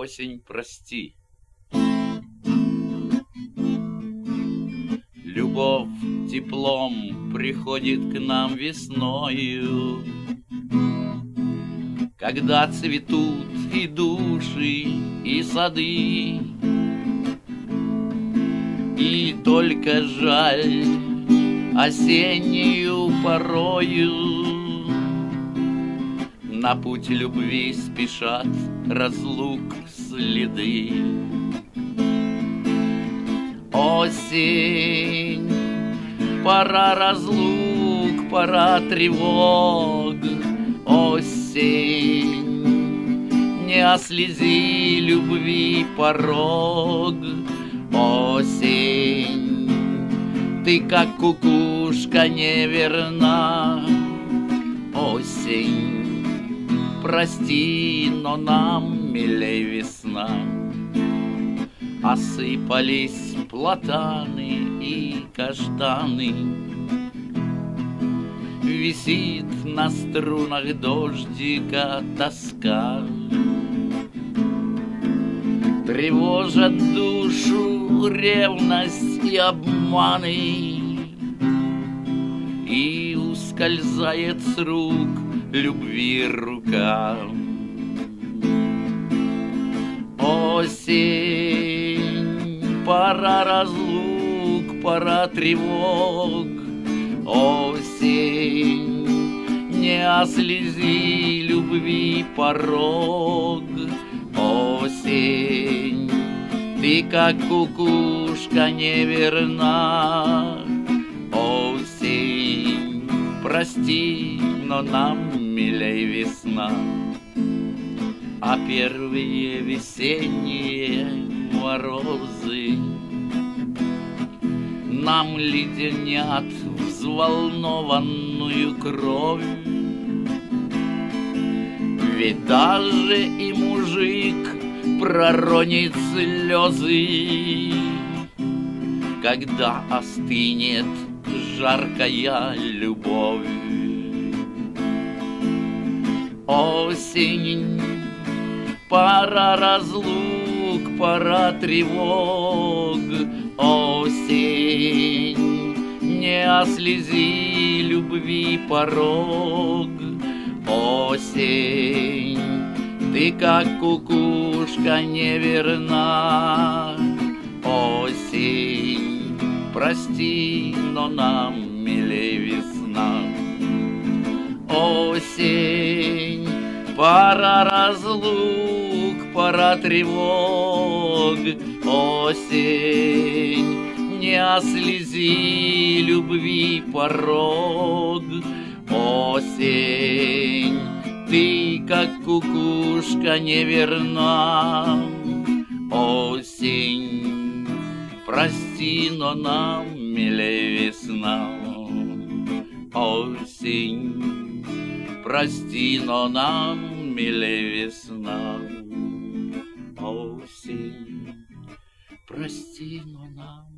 осень, прости. Любовь теплом приходит к нам весною, когда цветут и души, и сады. И только жаль, осеннюю порою на путь любви спешат разлук следы. Осень, пора разлук, пора тревог. Осень, не ослези любви порог. Осень, ты как кукушка неверна. Осень, прости, но нам милей весна. Осыпались платаны и каштаны, висит на струнах дождика тоска. Тревожат душу ревность и обманы, и ускользает с рук любви рука. Осень, пора разлук, пора тревог. Осень, не ослези любви порог. Осень, ты как кукушка неверна. Осень, прости, но нам милей весна. А первые весенние морозы нам леденят взволнованную кровь. Ведь даже и мужик проронит слезы, когда остынет жаркая любовь. Осень, пора разлук, пора тревог. Осень, не ослези любви порог. Осень, ты как кукушка неверна. Осень, прости, но нам милей весна. Осень, пора разлук, пора тревог. Осень, не ослези любви порог. Осень, ты как кукушка неверна. Осень, прости, но нам милей весна. Осень, прости, но нам милей весна. Осень, прости, но нам